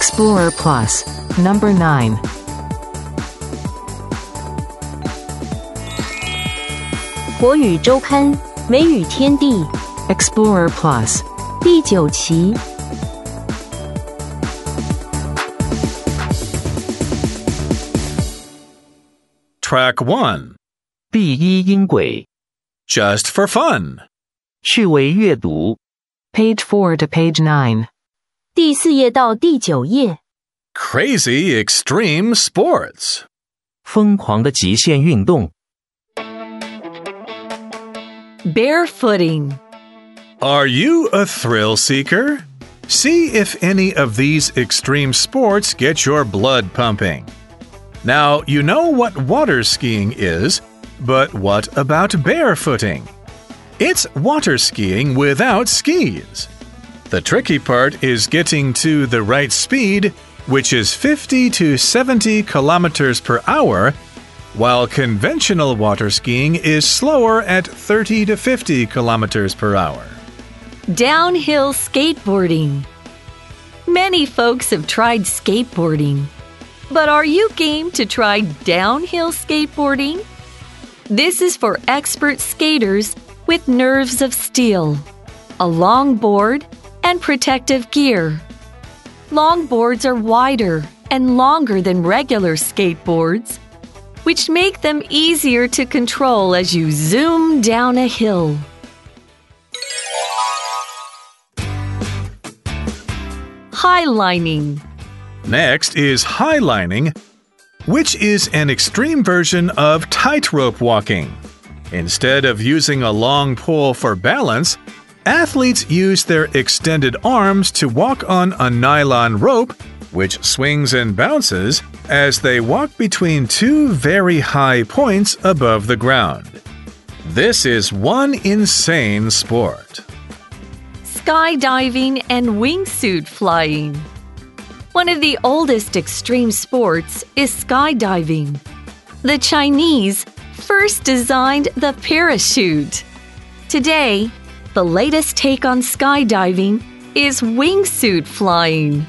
Explorer Plus. Number 9. 国语周刊美语天地 Explorer Plus. 第9期 Track 1. 第一音轨 Just for fun. 趣味阅读 Page 4 to page 9. 第4页到第9页 Crazy extreme sports. 疯狂的极限运动 Barefooting. Are you a thrill seeker? See if any of these extreme sports get your blood pumping. Now, you know what water skiing is, but what about barefooting? It's water skiing without skis. The tricky part is getting to the right speed, which is 50 to 70 kilometers per hour, while conventional water skiing is slower at 30 to 50 kilometers per hour. Downhill skateboarding. Many folks have tried skateboarding. But are you game to try downhill skateboarding? This is for expert skaters with nerves of steel, a long board, and protective gear. Long boards are wider and longer than regular skateboards, which make them easier to control as you zoom down a hill. Highlining. Next is highlining, which is an extreme version of tightrope walking. Instead of using a long pole for balance, athletes use their extended arms to walk on a nylon rope, which swings and bounces as they walk between two very high points above the ground. This is one insane sport. Skydiving and wingsuit flying. One of the oldest extreme sports is skydiving. The Chinese first designed the parachute. Today, the latest take on skydiving is wingsuit flying.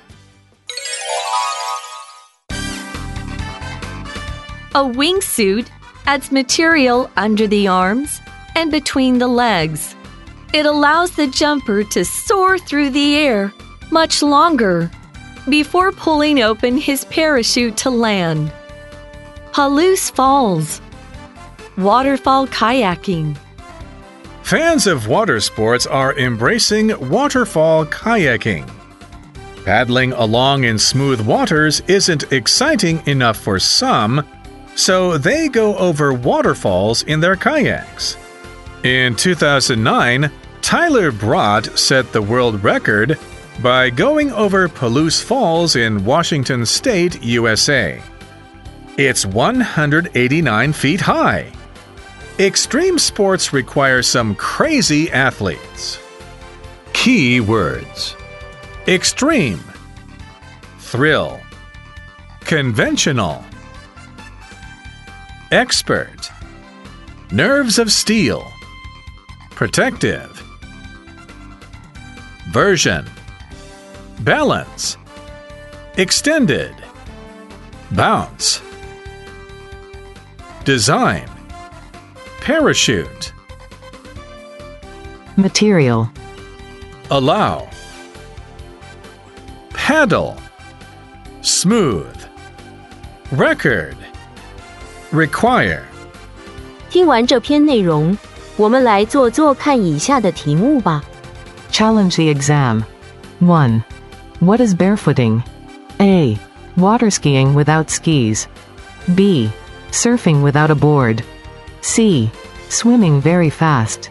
A wingsuit adds material under the arms and between the legs. It allows the jumper to soar through the air much longer before pulling open his parachute to land. Palouse Falls. Waterfall kayaking. Fans of water sports are embracing waterfall kayaking. Paddling along in smooth waters isn't exciting enough for some, so they go over waterfalls in their kayaks. In 2009, Tyler Brott set the world record by going over Palouse Falls in Washington State, USA. It's 189 feet high. Extreme sports require some crazy athletes. Key words: extreme, thrill, conventional, expert, nerves of steel, protective, version, balance, extended, bounce, design, parachute, Material. allow, paddle, smooth, record, require. 听完这篇内容，我们来做做看以下的题目吧。 Challenge the exam. 1. What is barefooting? A. Water skiing without skis. B. Surfing without a board. C. Swimming very fast.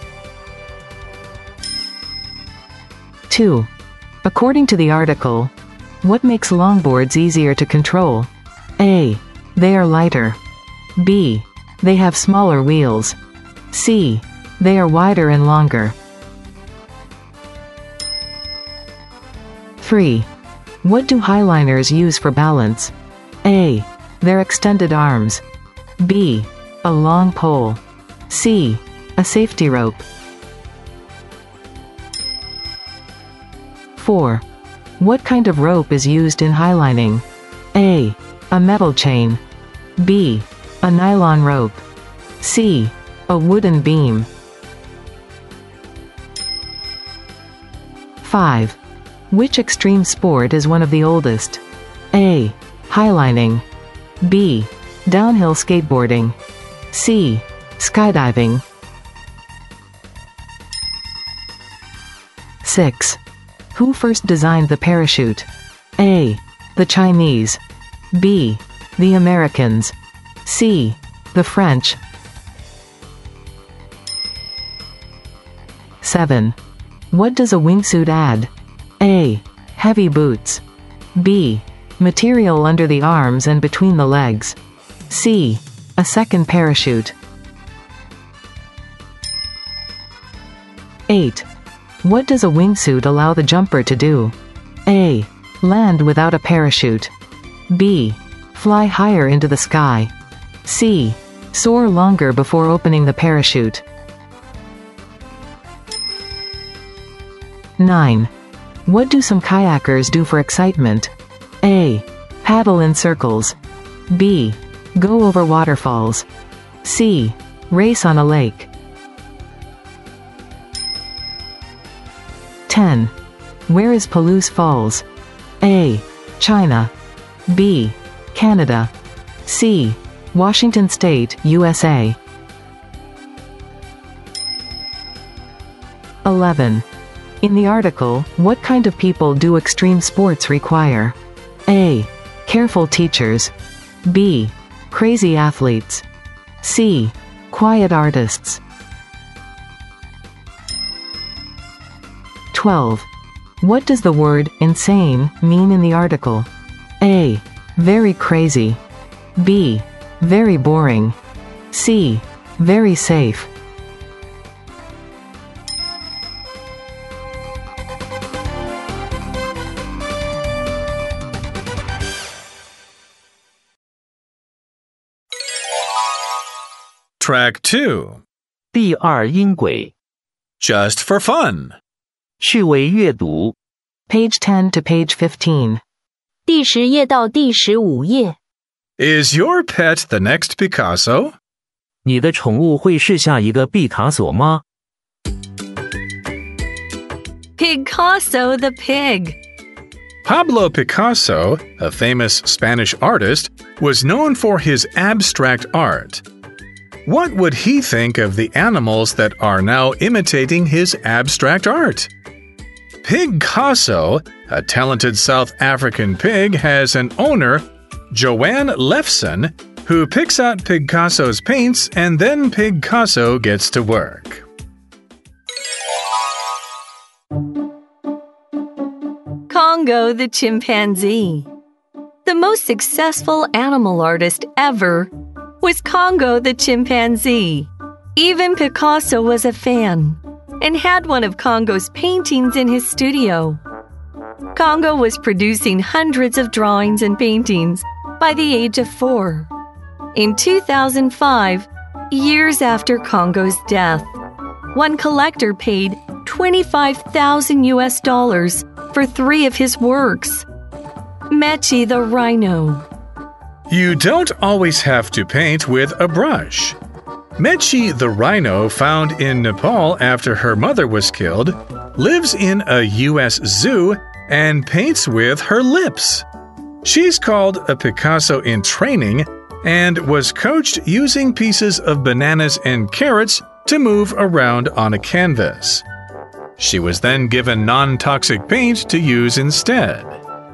2. According to the article, what makes longboards easier to control? A. They are lighter. B. They have smaller wheels. C. They are wider and longer. 3. What do highliners use for balance? A. Their extended arms. B. A long pole. C. A safety rope. 4. What kind of rope is used in highlining? A. A metal chain. B. A nylon rope. C. A wooden beam. 5. Which extreme sport is one of the oldest? A. Highlining. B. Downhill skateboarding. C. Skydiving. 6. Who first designed the parachute? A. The Chinese. B. The Americans. C. The French. 7. What does a wingsuit add? A. Heavy boots. B. Material under the arms and between the legs. C. A second parachute. 8. What does a wingsuit allow the jumper to do? A. Land without a parachute. B. Fly higher into the sky. C. Soar longer before opening the parachute. 9. What do some kayakers do for excitement? A. Paddle in circles. B. Go over waterfalls. C. Race on a lake. 10. Where is Palouse Falls? A. China. B. Canada. C. Washington State, USA. 11. In the article, what kind of people do extreme sports require? A. Careful teachers. B. Crazy athletes. C. Quiet artists. 12. What does the word insane mean in the article? A. Very crazy. B. Very boring. C. Very safe. Track 2. 第二音轨， Just for fun. 趣味阅读， Page 10 to page 15. 第10页到第15页。 Is your pet the next Picasso? 你的宠物会是下一个毕卡索吗？ Picasso the pig. Pablo Picasso, a famous Spanish artist, was known for his abstract art. What would he think of the animals that are now imitating his abstract art? Pigcasso, a talented South African pig, has an owner, Joanne Lefson, who picks out Pigcasso's paints and then Pigcasso gets to work. Congo the chimpanzee. The most successful animal artist ever was Congo the chimpanzee. Even Picasso was a fan and had one of Congo's paintings in his studio. Congo was producing hundreds of drawings and paintings by the age of 4. In 2005, years after Congo's death, one collector paid $25,000 for 3 of his works. Mechi the rhino. You don't always have to paint with a brush. Mechi the rhino, found in Nepal after her mother was killed, lives in a U.S. zoo and paints with her lips. She's called a Picasso in training and was coached using pieces of bananas and carrots to move around on a canvas. She was then given non-toxic paint to use instead.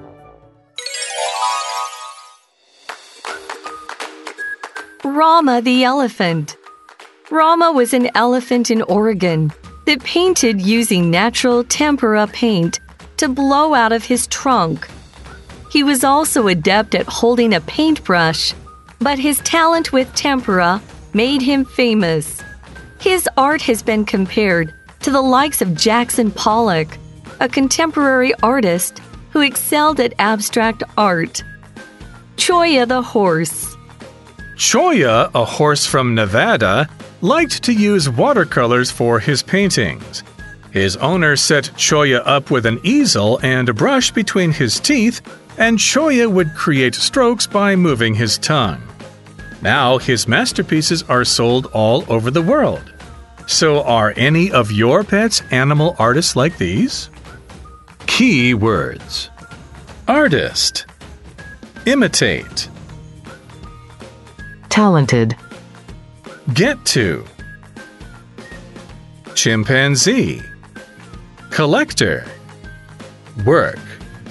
Rama the elephant. Rama was an elephant in Oregon that painted using natural tempera paint to blow out of his trunk. He was also adept at holding a paintbrush, but his talent with tempera made him famous. His art has been compared to the likes of Jackson Pollock, a contemporary artist who excelled at abstract art. Choya the horse. Choya, a horse from Nevada, liked to use watercolors for his paintings. His owner set Choya up with an easel and a brush between his teeth, and Choya would create strokes by moving his tongue. Now his masterpieces are sold all over the world. So are any of your pets animal artists like these? Key words: artist, imitate, talented, get to, chimpanzee, collector, work,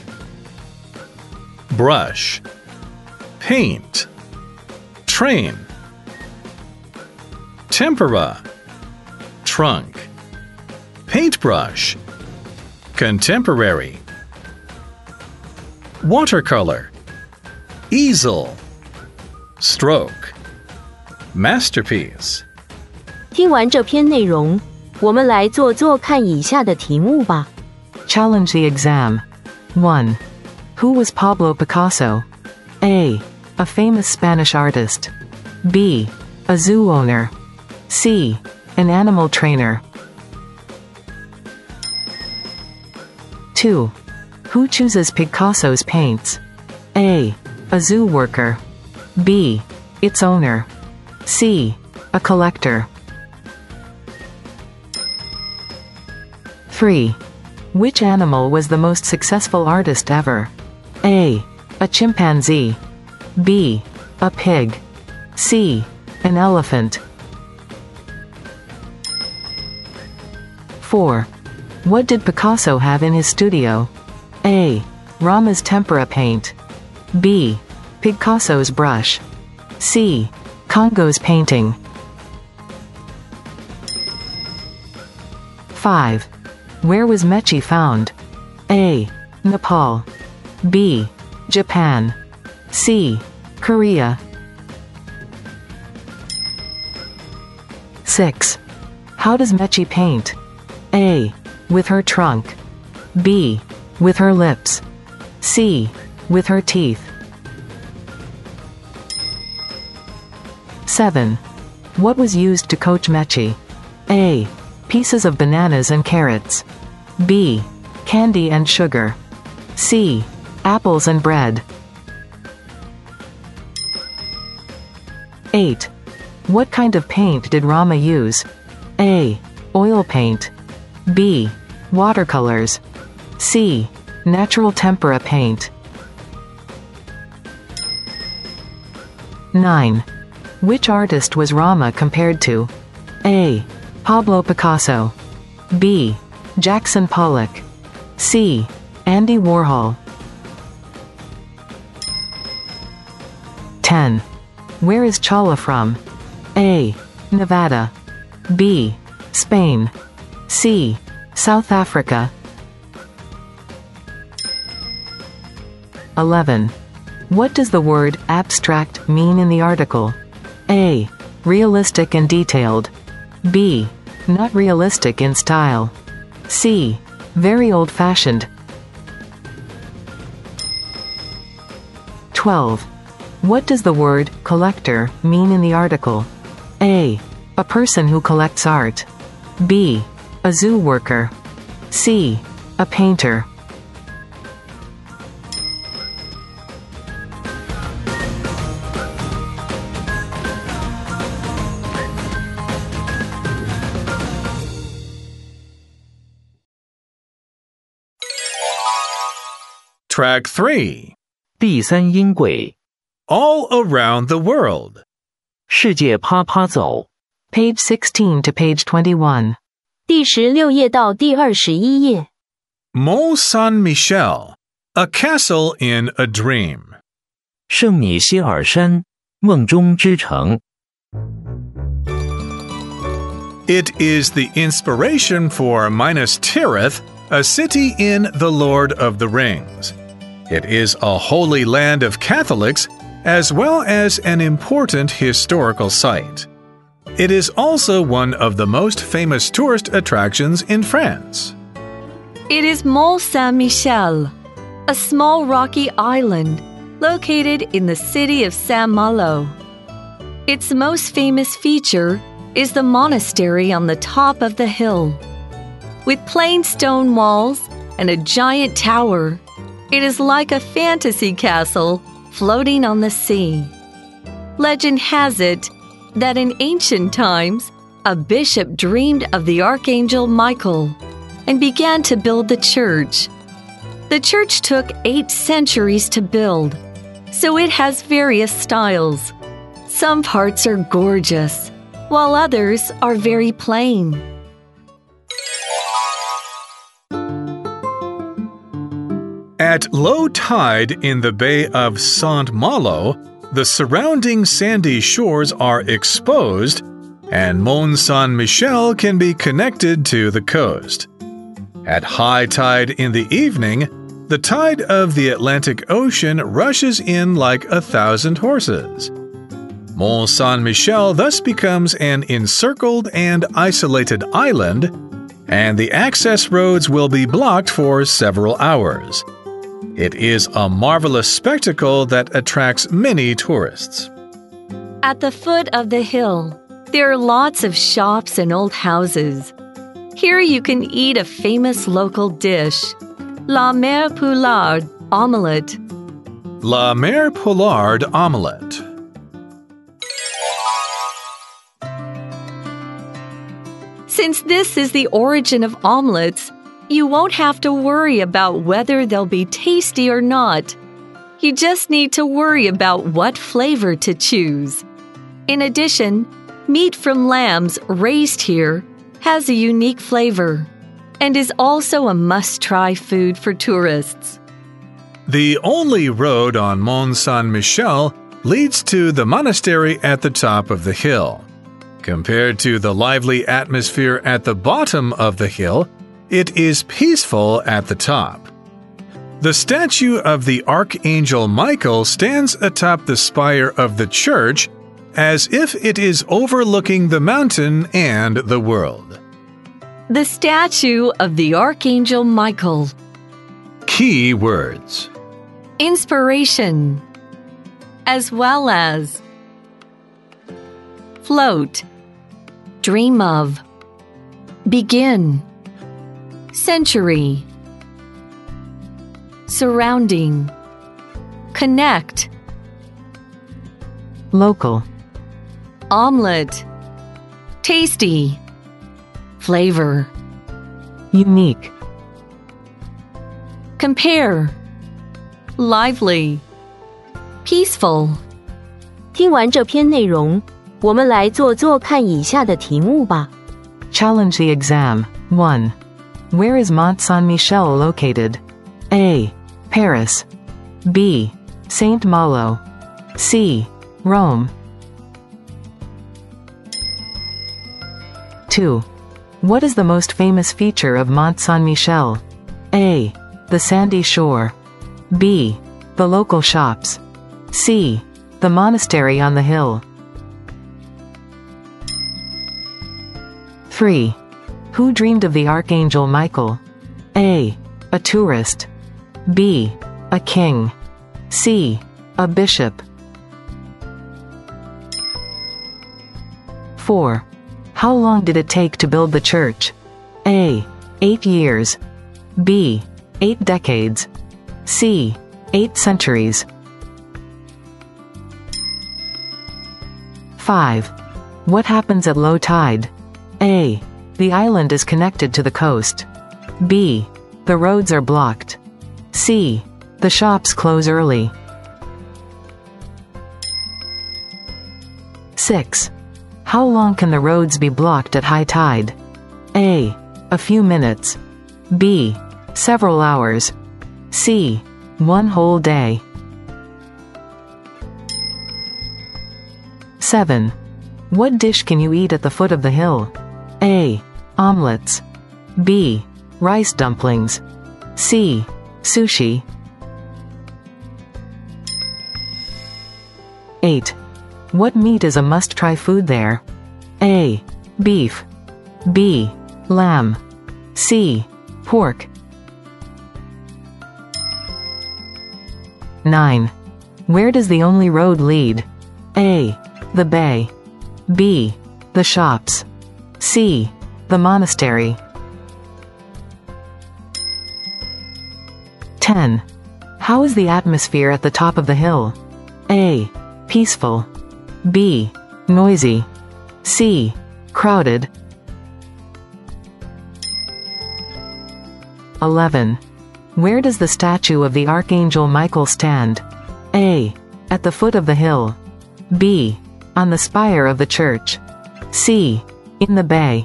brush, paint, train, tempera, trunk, paintbrush, contemporary, watercolor, easel, stroke, masterpiece. 听完这篇内容，我们来做做看以下的题目吧。 Challenge the exam. 1. Who was Pablo Picasso? A. A famous Spanish artist. B. A zoo owner. C. An animal trainer. 2. Who chooses Picasso's paints? A. A zoo worker. B. Its owner. C. A collector. 3. Which animal was the most successful artist ever? A. A chimpanzee. B. A pig. C. An elephant. 4. What did Picasso have in his studio? A. Rama's tempera paint. B. Picasso's brush. C. Congo's painting. 5. Where was Mechi found? A. Nepal. B. Japan. C. Korea. 6. How does Mechi paint? A. With her trunk. B. With her lips. C. With her teeth. 7. What was used to coach Mechi? A. Pieces of bananas and carrots. B. Candy and sugar. C. Apples and bread. 8. What kind of paint did Rama use? A. Oil paint. B. Watercolors. C. Natural tempera paint. 9. Which artist was Rama compared to? A. Pablo Picasso. B. Jackson Pollock. C. Andy Warhol. 10. Where is Chala from? A. Nevada. B. Spain. C. South Africa. 11. What does the word abstract mean in the article? A. Realistic and detailed. B. Not realistic in style. C. Very old-fashioned. 12. What does the word collector mean in the article? A. A person who collects art. B. A zoo worker. C. A painter. Track 3. 第三音轨， All around the world. 世界啪啪走， Page 16 to page 21. 第16页到第21页。 Mont Saint-Michel, a castle in a dream. 圣米歇尔山，梦中之城。 It is the inspiration for Minas Tirith, a city in The Lord of the Rings. It is a holy land of Catholics, as well as an important historical site. It is also one of the most famous tourist attractions in France. It is Mont Saint-Michel, a small rocky island located in the city of Saint-Malo. Its most famous feature is the monastery on the top of the hill. With plain stone walls and a giant tower, it is like a fantasy castle floating on the sea. Legend has it that in ancient times, a bishop dreamed of the Archangel Michael and began to build the church. The church took 8 centuries to build, so it has various styles. Some parts are gorgeous, while others are very plain. At low tide in the Bay of Saint-Malo, the surrounding sandy shores are exposed, and Mont Saint-Michel can be connected to the coast. At high tide in the evening, the tide of the Atlantic Ocean rushes in like 1,000 horses. Mont Saint-Michel thus becomes an encircled and isolated island, and the access roads will be blocked for several hours. It is a marvelous spectacle that attracts many tourists. At the foot of the hill, there are lots of shops and old houses. Here you can eat a famous local dish, La Mère Poulard omelette. La Mère Poulard omelette. Since this is the origin of omelets, you won't have to worry about whether they'll be tasty or not. You just need to worry about what flavor to choose. In addition, meat from lambs raised here has a unique flavor and is also a must-try food for tourists. The only road on Mont Saint-Michel leads to the monastery at the top of the hill. Compared to the lively atmosphere at the bottom of the hill, it is peaceful at the top. The statue of the Archangel Michael stands atop the spire of the church as if it is overlooking the mountain and the world. The statue of the Archangel Michael. Key words: Inspiration, as well as float, dream of, begin, century, surrounding, connect, local, omelet, tasty, flavor, unique, compare, lively, peaceful. 听完这篇内容，我们来做做看以下的题目吧。 Challenge the exam. 1. Where is Mont Saint-Michel located? A. Paris. B. Saint-Malo. C. Rome. 2. What is the most famous feature of Mont Saint-Michel? A. The sandy shore. B. The local shops. C. The monastery on the hill. 3. Who dreamed of the Archangel Michael? A. A tourist. B. A king. C. A bishop. 4. How long did it take to build the church? A. 8 years. B. 8 decades. C. 8 centuries. 5. What happens at low tide? A. The island is connected to the coast. B. The roads are blocked. C. The shops close early. 6. How long can the roads be blocked at high tide? A. A few minutes. B. Several hours. C. 1 whole day. 7. What dish can you eat at the foot of the hill? A. Omelets. B. Rice dumplings. C. Sushi. 8. What meat is a must-try food there? A. Beef. B. Lamb. C. Pork. 9. Where does the only road lead? A. The bay. B. The shops. C. The monastery. 10. How is the atmosphere at the top of the hill? A. Peaceful. B. Noisy. C. Crowded. 11. Where does the statue of the Archangel Michael stand? A. At the foot of the hill. B. On the spire of the church. C. In the bay.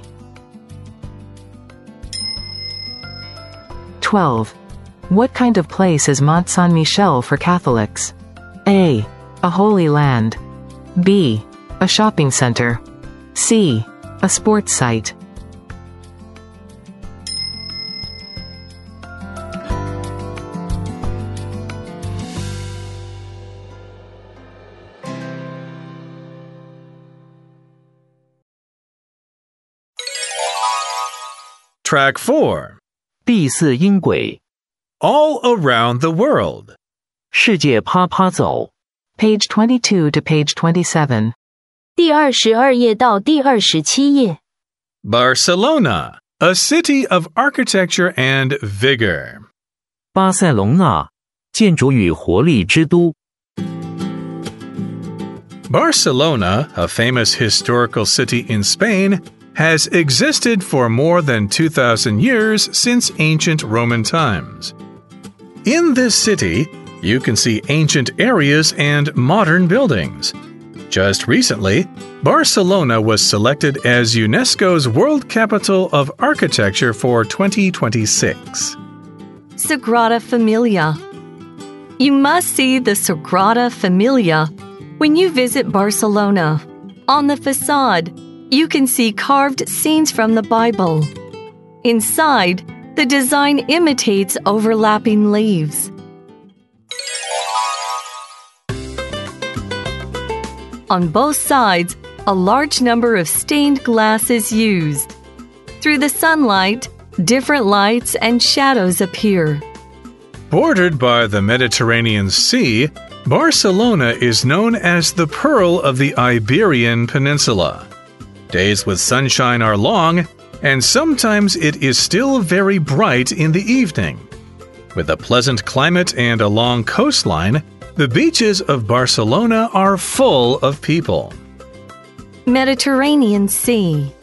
12. What kind of place is Mont Saint-Michel for Catholics? A. A holy land. B. A shopping center. C. A sports site. Track 4. 第四音轨， All around the world. 世界啪啪走， Page 22 to page 27. 第22页到第27页。 Barcelona, a city of architecture and vigor. 巴塞隆纳，建筑与活力之都。 Barcelona, a famous historical city in Spain, has existed for more than 2,000 years since ancient Roman times. In this city, you can see ancient areas and modern buildings. Just recently, Barcelona was selected as UNESCO's World Capital of Architecture for 2026. Sagrada Familia. You must see the Sagrada Familia when you visit Barcelona. On the facade, you can see carved scenes from the Bible. Inside, the design imitates overlapping leaves. On both sides, a large number of stained glass is used. Through the sunlight, different lights and shadows appear. Bordered by the Mediterranean Sea, Barcelona is known as the Pearl of the Iberian Peninsula. Days with sunshine are long, and sometimes it is still very bright in the evening. With a pleasant climate and a long coastline, the beaches of Barcelona are full of people. Mediterranean Sea.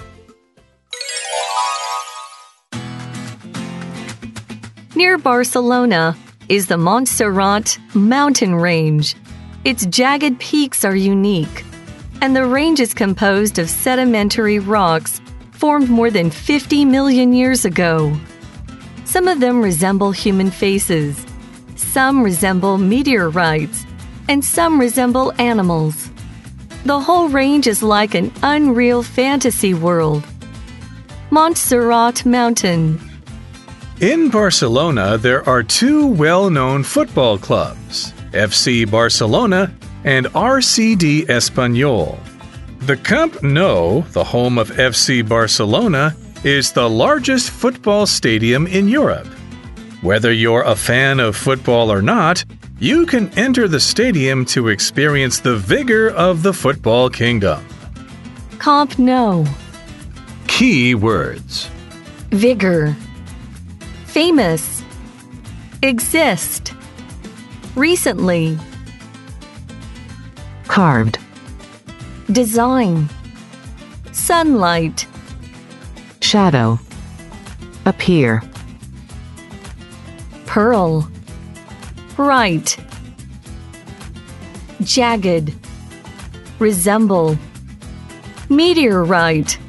Near Barcelona is the Montserrat mountain range. Its jagged peaks are unique, and the range is composed of sedimentary rocks formed more than 50 million years ago. Some of them resemble human faces, some resemble meteorites, and some resemble animals. The whole range is like an unreal fantasy world. Montserrat Mountain. In Barcelona, there are two well-known football clubs, FC Barcelona and RCD Espanyol. The Camp Nou, the home of FC Barcelona, is the largest football stadium in Europe. Whether you're a fan of football or not, you can enter the stadium to experience the vigor of the football kingdom. Camp Nou. Key words. Vigor. Famous. Exist. Recently. Carved. Design. Sunlight. Shadow. Appear. Pearl. Bright. Jagged. Resemble. Meteorite.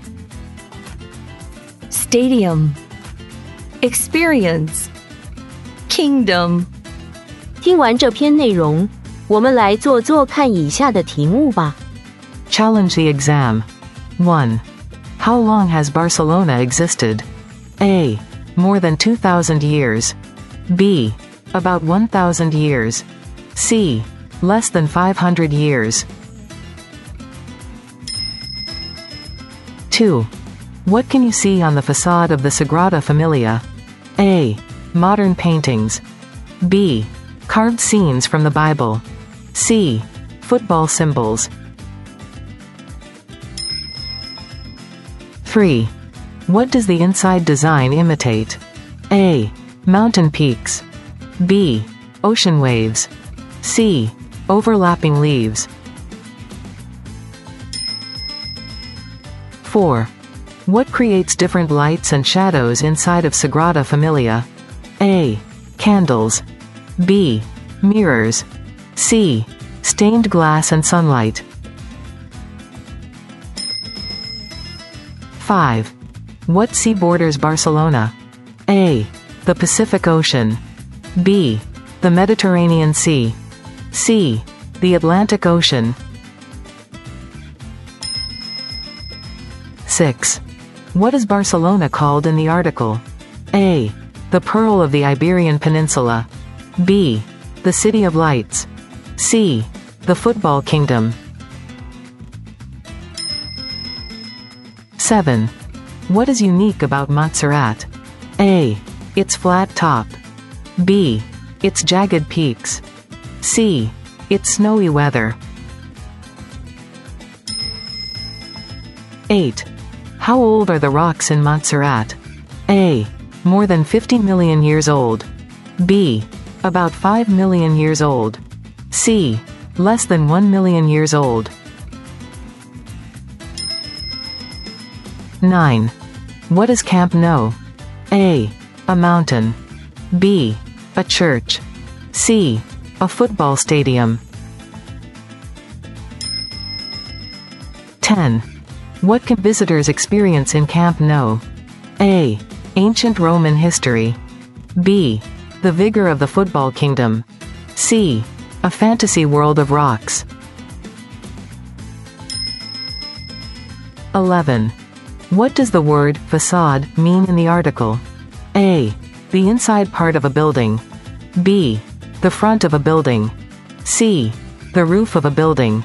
Stadium. Experience. Kingdom. 听完这篇内容，我们来做做看以下的题目吧。 Challenge the exam. 1. How long has Barcelona existed? A. More than 2,000 years. B. About 1,000 years. C. Less than 500 years. 2. What can you see on the facade of the Sagrada Familia? A. Modern paintings. B. Carved scenes from the Bible. C. Football symbols. 3. What does the inside design imitate? A. Mountain peaks. B. Ocean waves. C. Overlapping leaves. 4. What creates different lights and shadows inside of Sagrada Familia? A. Candles. B. Mirrors. C. Stained glass and sunlight. 5. What sea borders Barcelona? A. The Pacific Ocean. B. The Mediterranean Sea. C. The Atlantic Ocean. 6. What is Barcelona called in the article? A. The Pearl of the Iberian Peninsula. B. The City of Lights. C. The Football Kingdom. 7. What is unique about Montserrat? A. Its flat top. B. Its jagged peaks. C. Its snowy weather. 8. How old are the rocks in Montserrat? A. More than 50 million years old. B. About 5 million years old. C. Less than 1 million years old. 9. What is Camp Nou? A. A mountain. B. A church. C. A football stadium. 10. What can visitors experience in Camp Nou? A. Ancient Roman history. B. The vigor of the football kingdom. C. A fantasy world of rocks. 11. What does the word facade mean in the article? A. The inside part of a building. B. The front of a building. C. The roof of a building.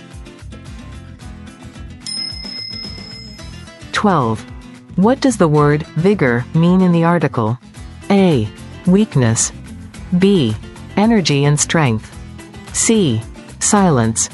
12. What does the word vigor mean in the article? A. Weakness. B. Energy and strength. C. Silence.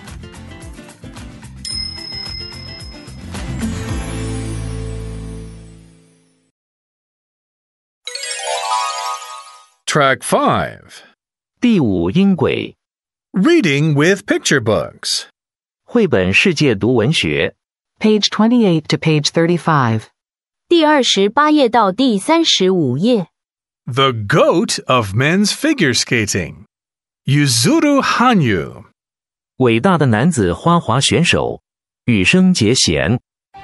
Track 5. 第5音轨 Reading with picture books. 绘本世界读文学 Page 28 to page 35. 第28页到第35页。 The goat of men's figure skating. Yuzuru Hanyu. 伟大的男子花滑选手羽生结弦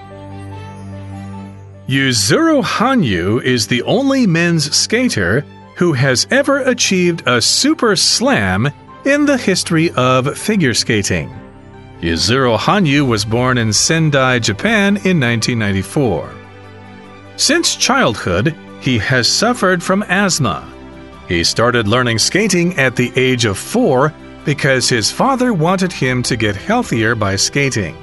Yuzuru Hanyu is the only men's skater who has ever achieved a super slam in the history of figure skating. Yuzuru Hanyu was born in Sendai, Japan in 1994. Since childhood, he has suffered from asthma. He started learning skating at the age of 4 because his father wanted him to get healthier by skating.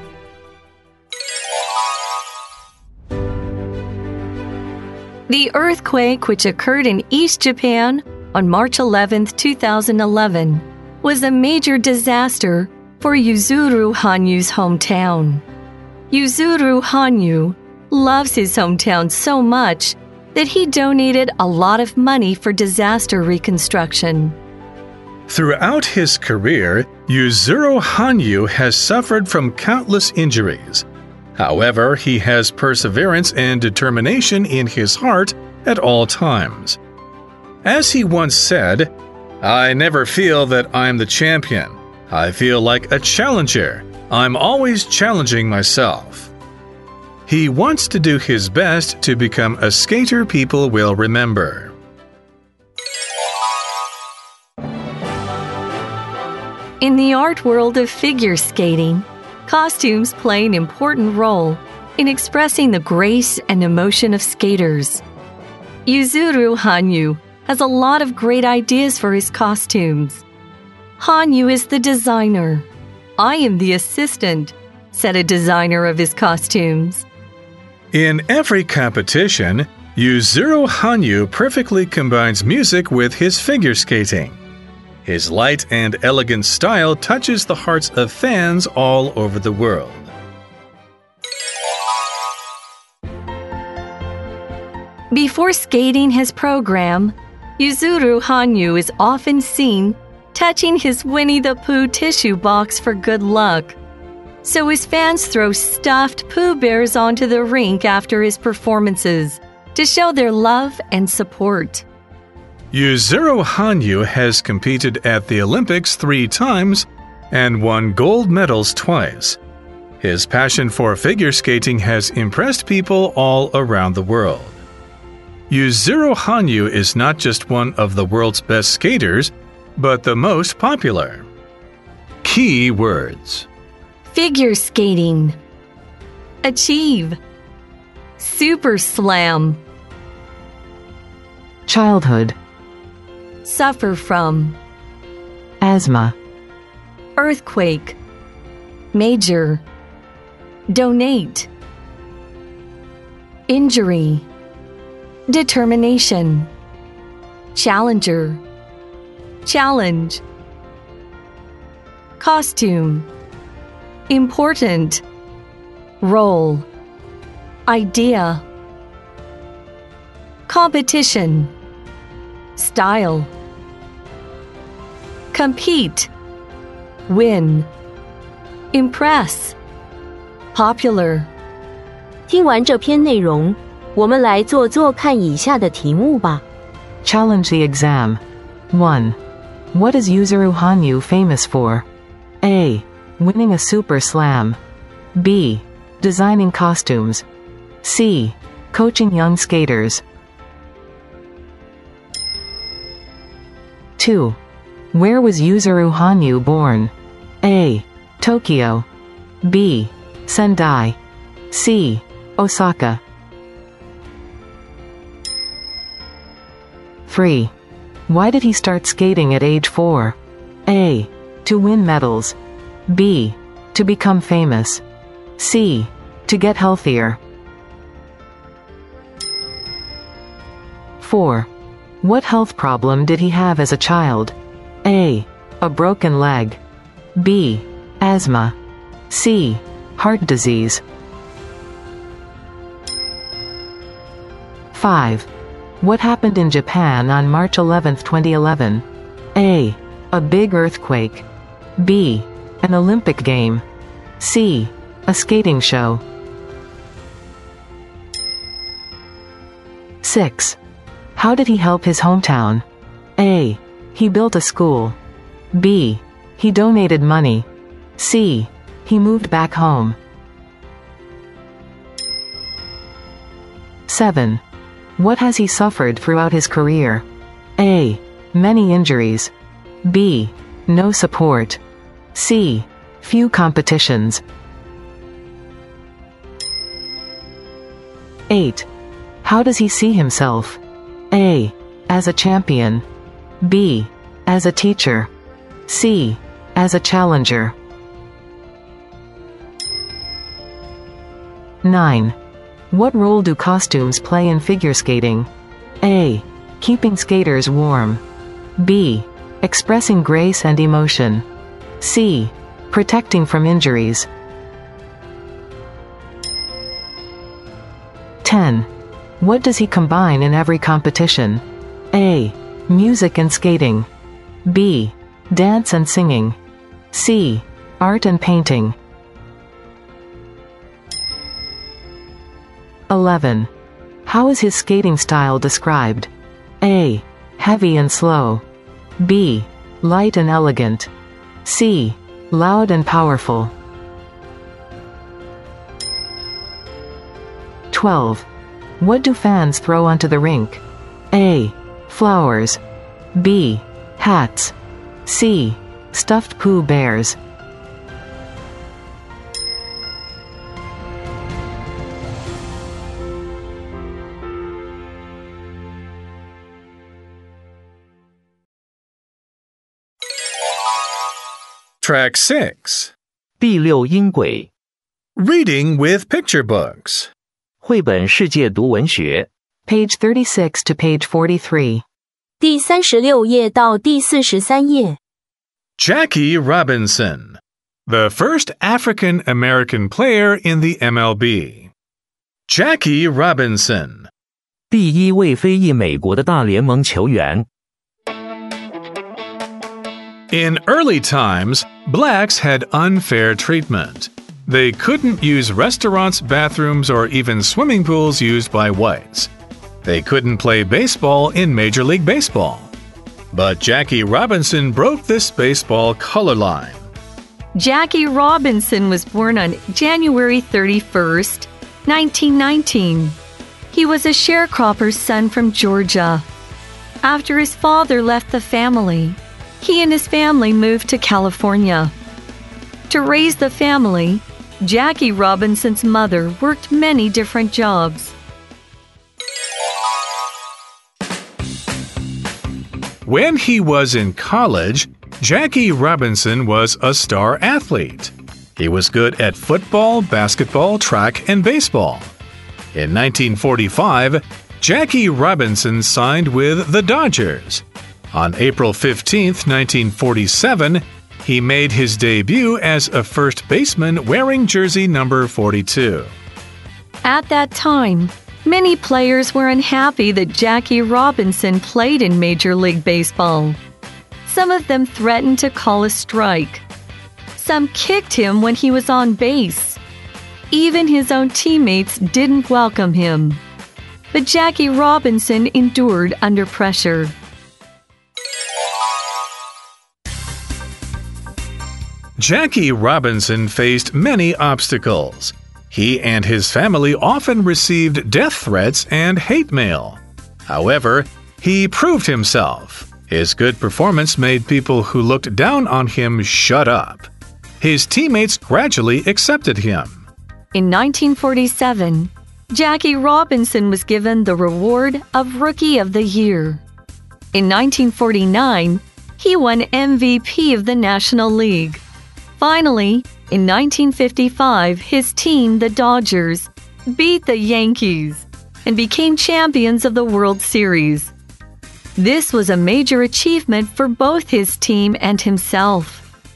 The earthquake which occurred in East Japan on March 11, 2011, was a major disaster for Yuzuru Hanyu's hometown. Yuzuru Hanyu loves his hometown so much that he donated a lot of money for disaster reconstruction. Throughout his career, Yuzuru Hanyu has suffered from countless injuries. However, he has perseverance and determination in his heart at all times. As he once said, "I never feel that I'm the champion. I feel like a challenger. I'm always challenging myself." He wants to do his best to become a skater people will remember. In the art world of figure skating, costumes play an important role in expressing the grace and emotion of skaters. Yuzuru Hanyu has a lot of great ideas for his costumes. "Hanyu is the designer. I am the assistant," said a designer of his costumes. In every competition, Yuzuru Hanyu perfectly combines music with his figure skating. His light and elegant style touches the hearts of fans all over the world. Before skating his program, Yuzuru Hanyu is often seen touching his Winnie the Pooh tissue box for good luck. So his fans throw stuffed Pooh Bears onto the rink after his performances to show their love and support. Yuzuru Hanyu has competed at the Olympics 3 times and won gold medals twice. His passion for figure skating has impressed people all around the world. Yuzuru Hanyu is not just one of the world's best skaters, but the most popular. Key words: Figure skating. Achieve. Super slam. Childhood. Suffer from. Asthma. Earthquake. Major. Donate. Injury. Determination. Challenger. Challenge. Costume. Important. Role. Idea. Competition. Style. Compete. Win. Impress. Popular. 听完这篇内容，我们来做做看以下的题目吧。 Challenge the exam. 1. What is Yuzuru Hanyu famous for? A. Winning a super slam. B. Designing costumes. C. Coaching young skaters. 2. Where was Yuzuru Hanyu born? A. Tokyo. B. Sendai. C. Osaka. 3. Why did he start skating at age 4? A. To win medals. B. To become famous. C. To get healthier. 4. What health problem did he have as a child? A. A broken leg. B. Asthma. C. Heart disease. 5. What happened in Japan on March 11, 2011? A. A big earthquake. B. An Olympic game. C. A skating show. 6. How did he help his hometown? A. He built a school. B. He donated money. C. He moved back home. 7. What has he suffered throughout his career? A. Many injuries. B. No support. C. Few competitions. 8. How does he see himself? A. As a champion. B. As a teacher. C. As a challenger. 9. What role do costumes play in figure skating? A. Keeping skaters warm. B. Expressing grace and emotion. C. Protecting from injuries. 10. What does he combine in every competition? A. Music and skating. B. Dance and singing. C. Art and painting. 11. How is his skating style described? A. Heavy and slow. B. Light and elegant. C. Loud and powerful. 12. What do fans throw onto the rink? A. Flowers. B. Hats. C. Stuffed Pooh Bears. Track 6. 第6音轨 Reading with picture books. 绘本世界读文学 Page 36 to page 43. 第36页到第43页。 Jackie Robinson, the first African American player in the MLB. Jackie Robinson. 第一位非裔美国的大联盟球员。 In early times, blacks had unfair treatment. They couldn't use restaurants, bathrooms, or even swimming pools used by whites. They couldn't play baseball in Major League Baseball. But Jackie Robinson broke this baseball color line. Jackie Robinson was born on January 31st, 1919. He was a sharecropper's son from Georgia. After his father left the family, he and his family moved to California. To raise the family, Jackie Robinson's mother worked many different jobs. When he was in college, Jackie Robinson was a star athlete. He was good at football, basketball, track, and baseball. In 1945, Jackie Robinson signed with the Dodgers. On April 15, 1947, he made his debut as a first baseman wearing jersey number 42. At that time, many players were unhappy that Jackie Robinson played in Major League Baseball. Some of them threatened to call a strike. Some kicked him when he was on base. Even his own teammates didn't welcome him. But Jackie Robinson endured under pressure. Jackie Robinson faced many obstacles. He and his family often received death threats and hate mail. However, he proved himself. His good performance made people who looked down on him shut up. His teammates gradually accepted him. In 1947, Jackie Robinson was given the reward of Rookie of the Year. In 1949, he won MVP of the National League. Finally, in 1955, his team, the Dodgers, beat the Yankees and became champions of the World Series. This was a major achievement for both his team and himself.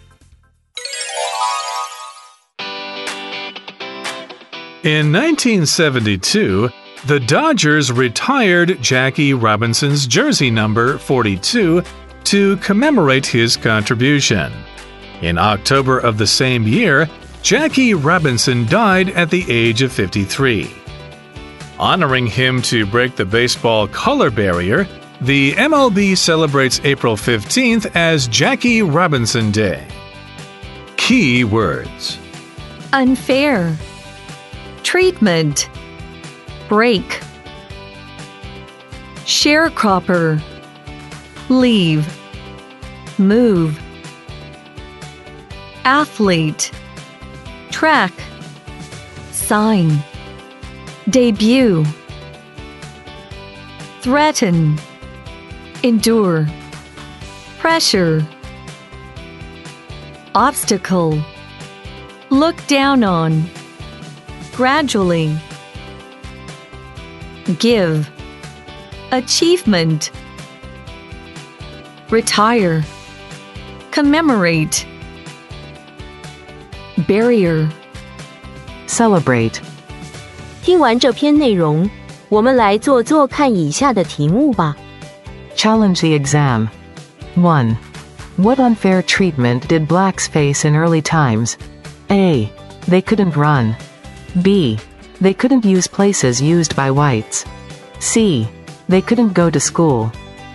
In 1972, the Dodgers retired Jackie Robinson's jersey number 42 to commemorate his contribution. In October of the same year, Jackie Robinson died at the age of 53. Honoring him to break the baseball color barrier, the MLB celebrates April 15th as Jackie Robinson Day. Key words: Unfair, treatment, break, sharecropper, leave, move, athlete, track, sign, debut, threaten, endure, pressure, obstacle, look down on, gradually, give, achievement, retire, commemorate, barrier, celebrate. 听完这篇内容，我们来做做看以下的题目吧。 Challenge the exam. 1. What unfair treatment did blacks face in early times? A. They couldn't run. B. They couldn't use places used by whites. C. They couldn't go to school.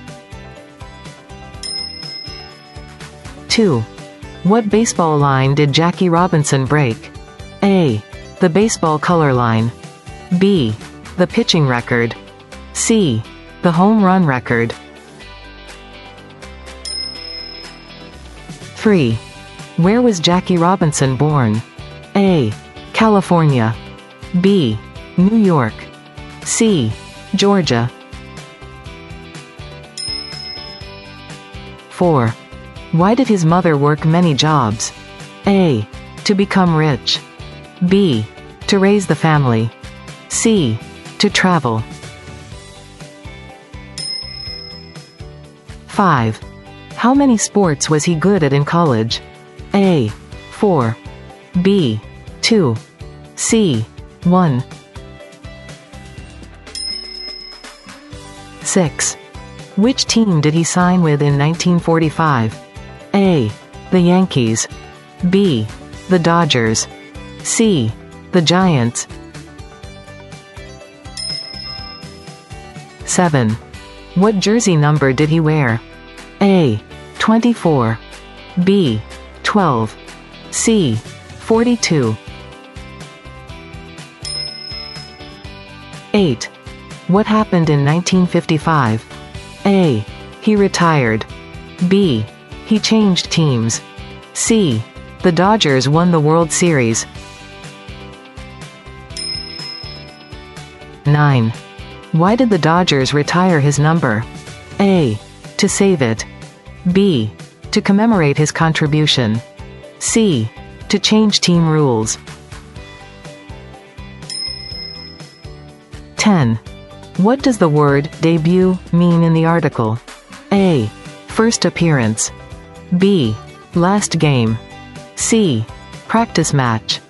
2. What baseball line did Jackie Robinson break? A. The baseball color line. B. The pitching record. C. The home run record. 3. Where was Jackie Robinson born? A. California. B. New York. C. Georgia. 4. Why did his mother work many jobs? A. To become rich. B. To raise the family. C. To travel. 5. How many sports was he good at in college? A. 4. B. 2. C. 1. 6. Which team did he sign with in 1945? A. The Yankees. B. The Dodgers. C. The Giants. 7. What jersey number did he wear? A. 24. B. 12. C. 42. 8. What happened in 1955? A. He retired. B. He changed teams. C. The Dodgers won the World Series. 9. Why did the Dodgers retire his number? A. To save it. B. To commemorate his contribution. C. To change team rules. 10. What does the word debut mean in the article? A. First appearance. B. Last game. C. Practice match.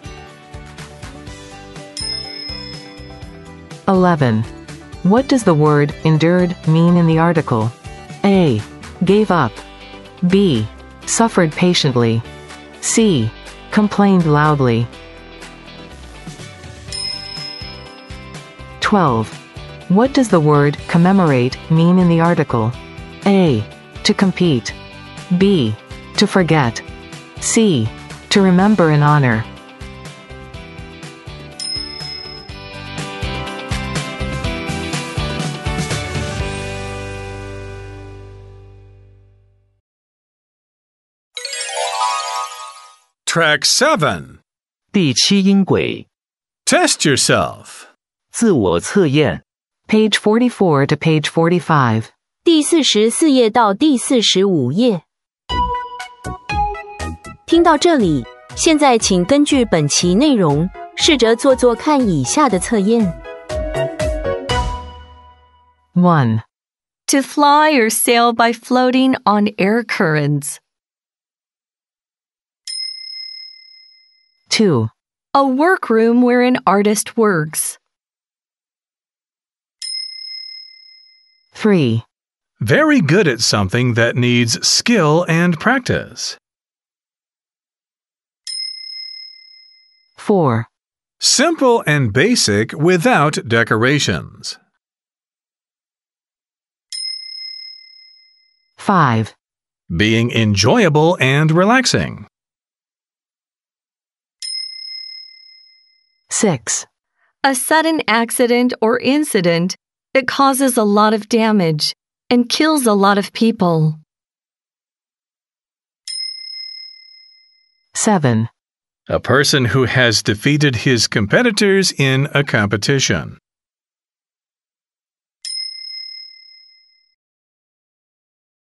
11. What does the word endured mean in the article? A. Gave up. B. Suffered patiently. C. Complained loudly. 12. What does the word commemorate mean in the article? A. To compete. B. To forget. C. To remember and honor. Track 7. 第七音轨， Test yourself. 自我测验， Page 44 to page 45. 第44页到第45页。听到这里，现在请根据本期内容，试着做做看以下的测验。 1. To fly or sail by floating on air currents. 2. A workroom where an artist works. 3. Very good at something that needs skill and practice. 4. Simple and basic without decorations. 5. Being enjoyable and relaxing. 6. A sudden accident or incident that causes a lot of damage and kills a lot of people. 7. A person who has defeated his competitors in a competition.